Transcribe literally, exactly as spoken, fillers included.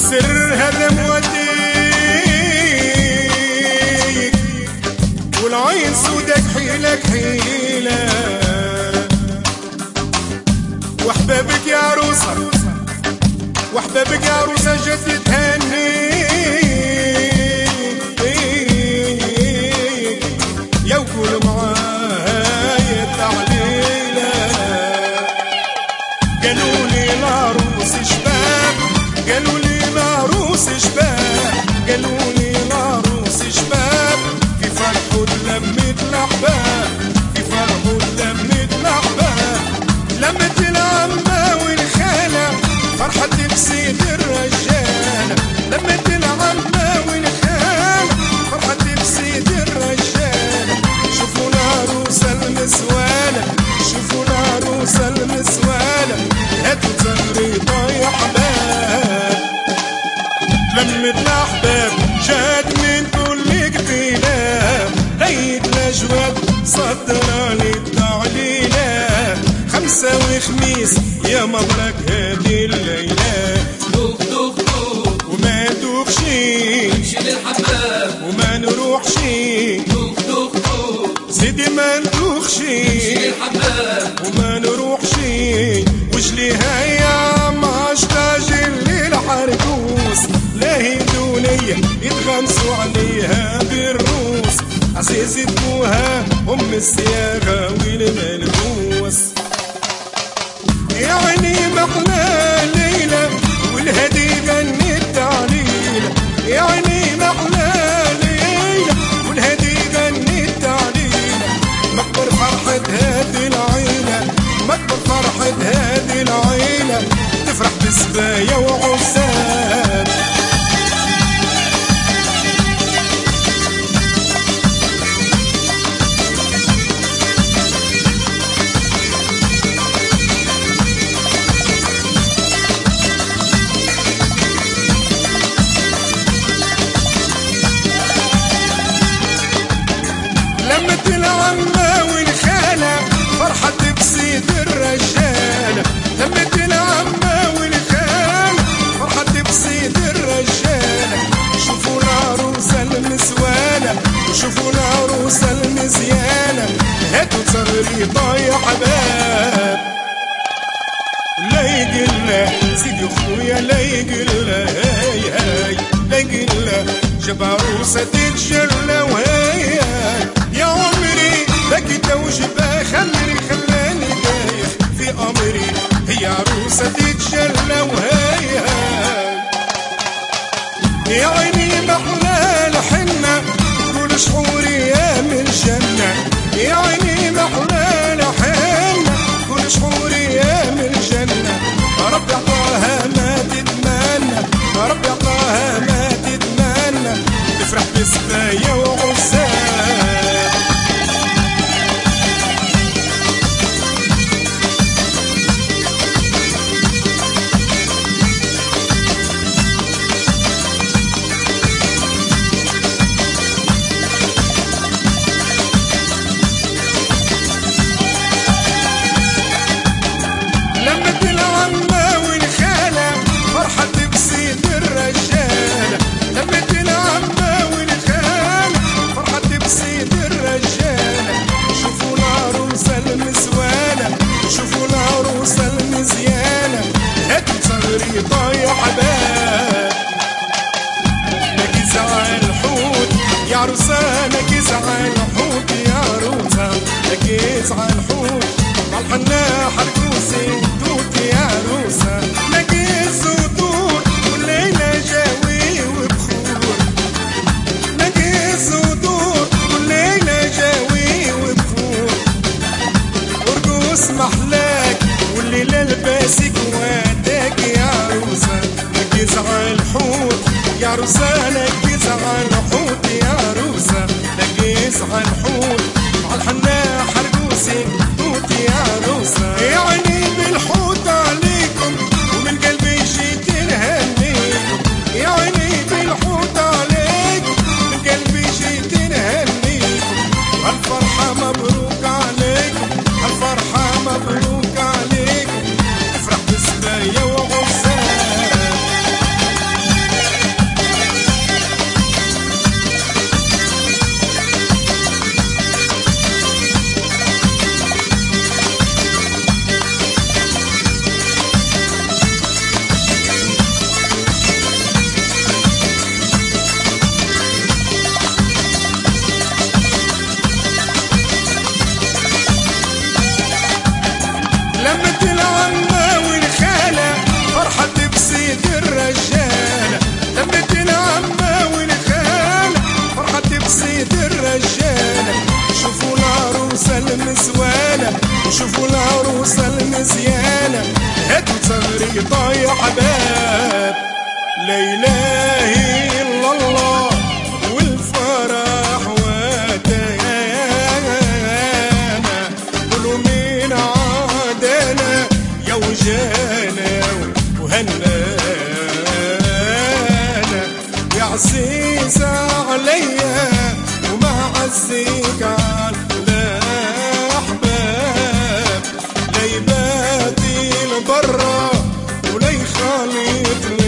السر هذا موديك والعين سودك حيلك حيلة وحبابك يا عروسة وحبابك يا عروسة جت تهنيك يا وكل معايا التعليلة قالولي العروس شباب قالولي العروس شباب قالولي العروس شباب في فرحوا لمة الأحباب في فرحوا لمة الأحباب لمة العمة والخالة فرحة بسيد الرجالة لمة العمة والخالة فرحة بسيد الرجالة شوفوا العروسة المسوالة شوفوا العروسة المسوالة هاتوا زغريطة يا حباب لمة الأحباب جات من كل قبيلة ليت الأجواد صدراني التعليلة خمسة وخميس يا مبروك هذه الليلة دوخ دوخ دوخ وما دوخشي نمشي للحباب وما نروحشي دوخ دوخ دوخ سيدي ما ندوخشي نمشي للحباب وما نروحشي وجليها يا معشتاج الليل حركوس لا هي دونية يتغمسوا عليها بالروس عزيزة بوها أم الصياغة والملبوس يا عيني محلى ليلى والهدي غني التعليلة يا عيني محلى ليلى والهدي غني التعليلة مكبر فرحة هذه العيلة مكبر فرحة هذه العيلة تفرح بسبايا وعساد لمة العمة والخالة فرحة بسيد الرجالة لمة العمة والخالة فرحة بسيد الرجالة شوفوا العروسة المسوالة وشوفوا العروسة المزيانة هاتوا زغريطة يا حباب لا يقله سيدي خويا لا يقله هاي هاي لا يقله جاب عروسة تتجلى وهاي هاي يا عمري بكيت وجبه خمري خلاني دايخ في أمري هي عروسة تتجلى وهاي هاي يا عيني محلى الحنة كل شعوري يا من جنة يا عيني محلى الحنة كل شعوري يا من جنة رب يعطاها ما تتمنى رب يعطاها ما تتمنى تفرح بسبايا وعساد قطع يا حباب. لا اله الا الله والفرح وتانا، قولوا مين عادنا يا وجانا وهنانا. يا عزيز عليا وما عزيك على الاحباب، لا يباتي لبرا ولا يخالط